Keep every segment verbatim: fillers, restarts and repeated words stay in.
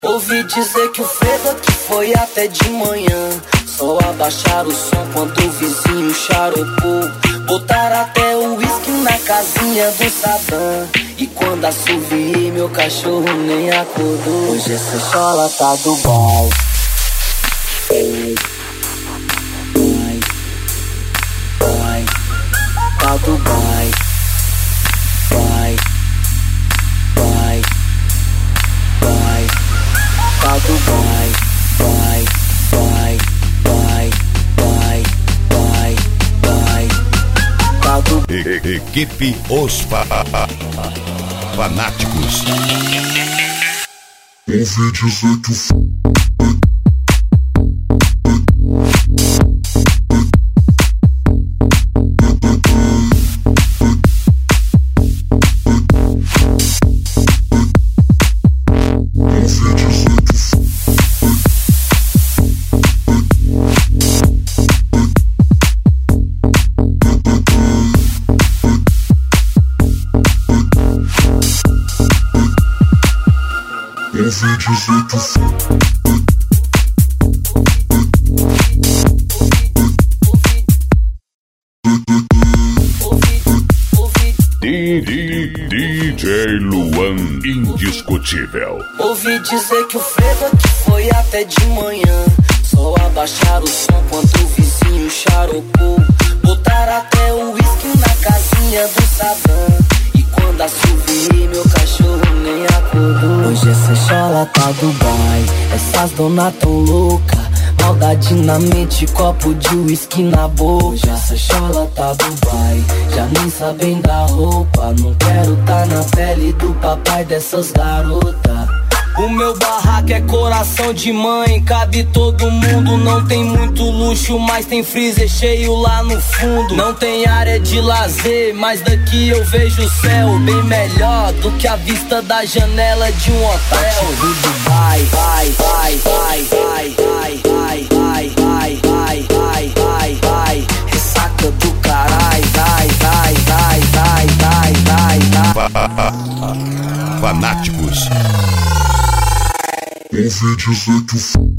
Ouvi dizer que o Fredo aqui foi até de manhã. Só abaixar o som quando o vizinho charopou. Botar até o uísque na casinha do Sadam. E quando assoviei, meu cachorro nem acordou. Hoje essa chola tá do bom. Vai, vai, tá do vai. Vai, vai, vai, tá do vai. Vai, vai, vai, vai, vai, vai, tá do... E Equipe Os fa Fanáticos. Ouvi dizer que o Ouvi dizer que D J Luan indiscutível. Ouvi dizer que o Fredo aqui foi até de manhã. Só abaixar o som quando o vizinho charopou. Botar até o uísque na casinha do Sadam. E quando assoviei, meu cachorro nem acordou. Hoje essa chola tá Dubai. Essas dona tão louca. Maldade na mente, copo de uísque na boca. Hoje essa chola tá Dubai. Já nem sabem da roupa. Não quero tá na pele do papai dessas garotas. O meu barraco é coração de mãe, cabe todo mundo. Não tem muito luxo, mas tem freezer cheio lá no fundo. Não tem área de lazer, mas daqui eu vejo o céu bem melhor do que a vista da janela de um hotel. Vai, vai, vai, vai, vai, vai, vai, vai, vai, vai, vai, vai, vai. Ressaca do carai, vai, vai, vai, vai, vai, vai, vai. Fanáticos. Ouvi dizer que o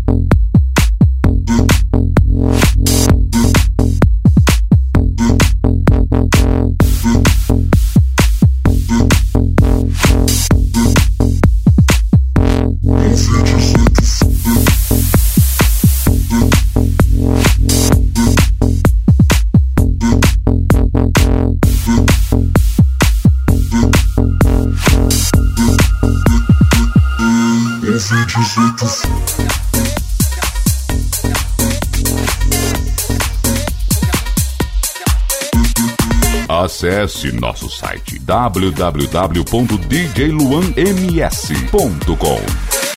Acesse nosso site w w w ponto d j luan m s ponto com.